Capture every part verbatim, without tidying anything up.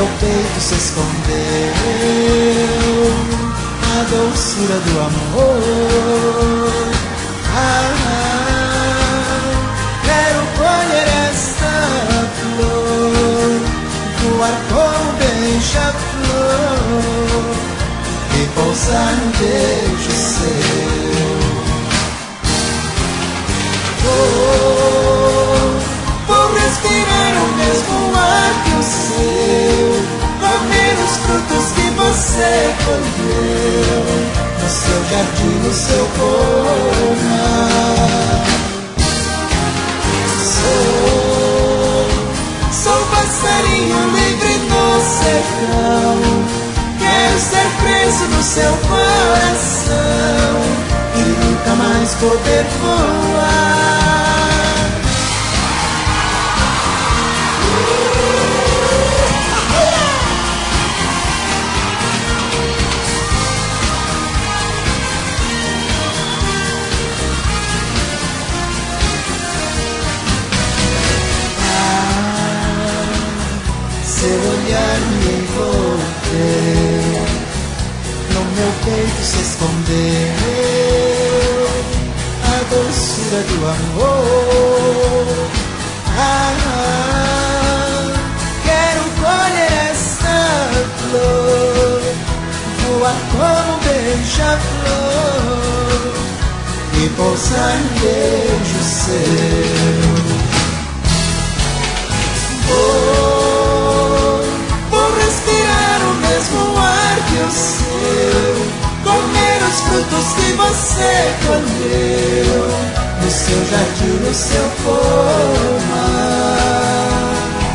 meu peito se escondeu a doçura do amor. Ah, quero colher esta flor, voar como beija-flor e pousar num beijo seu. Vou, vou respirar o mesmo ar que o seu, comer os frutos que você colheu no seu jardim, no seu pomar. Sou, sou passarinho livre no sertão, quero ser preso no seu coração e nunca mais poder voar. Seu olhar me envolveu, no meu peito se escondeu a doçura do amor. Ah, quero colher esta flor, voar como beija-flor e pousar um beijo seu. O seu, comer os frutos que você colheu no seu jardim, no seu pomar.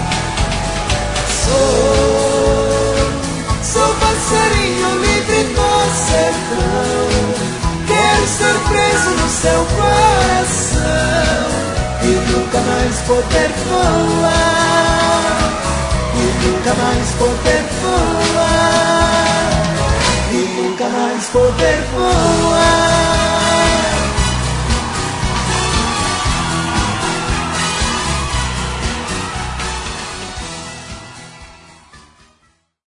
Sou, sou passarinho livre no sertão, quero ser preso no seu coração e nunca mais poder voar, e nunca mais poder voar, nunca mais poder voar.